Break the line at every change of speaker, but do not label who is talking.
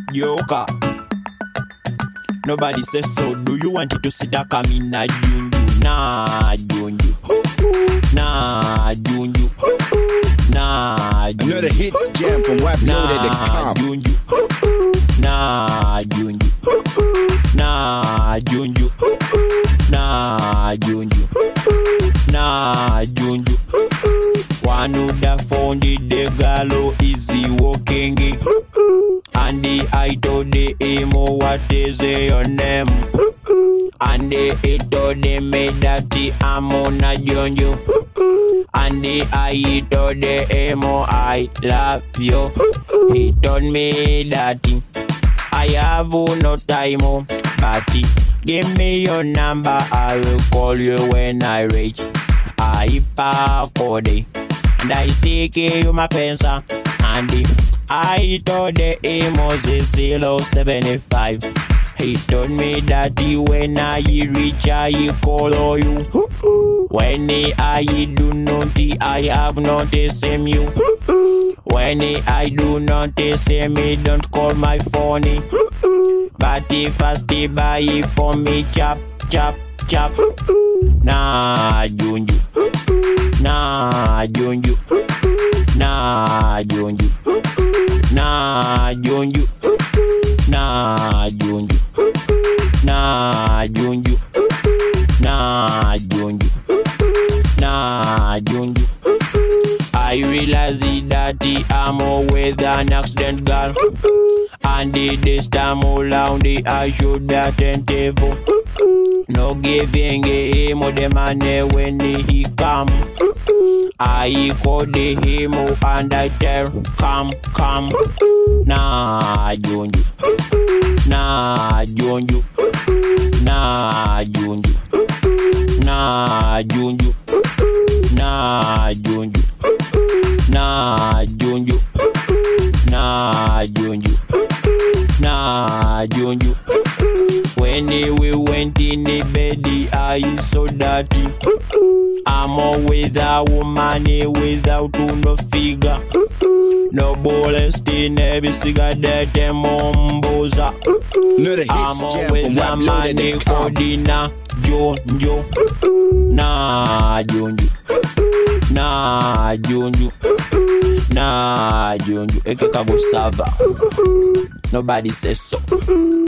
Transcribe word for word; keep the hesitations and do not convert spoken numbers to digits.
Yoka. Nobody says so. Do you want it to sit a kamina junju? Nah, junju. Nah, junju. Nah, junju.
Another hits jam from wipe loaded dot com.
Nah, junju. Nah, junju. Nah, junju. Nah, junju. Nah, junju. One who da found the galo easy walking. And the I told the emo what is your name. And the it told the me that I'm on a junju. And the I told the emo I love you. He told me that I have no time, but give me your number, I will call you when I reach Hyper Cody. And I seek you my pensa, and I told the emos is zero seventy-five. He told me that he, when I reach I call you. When I do not, I have not the same you. When I do not say me, don't call my phone. But if I stay by for me, chop, chop, chop. Nah, junju. Nah, junju. Nah, junju. Nah, junju. Nah, junju. Nah, junju. Nah, junju. Nah, junju. I realize that I'm with an accident girl. And this time around I should be attentive. No giving him the money when he come. I call him and I tell come, come. Nah, junju. Nah, junju. Nah, junju. Nah, junju. Nah, junju. Nah, junju. Nah, junju. Nah, junju. When we went in the bed, I saw dirty. I'm with a woman without no figure. No bullets in every cigarette and momboza.
Another hits jam from wipe loaded dot com.
Kodina Jonjo. Nah, junju. Nah, junju. Nah, junju. Eke kabo sava. Nobody says so.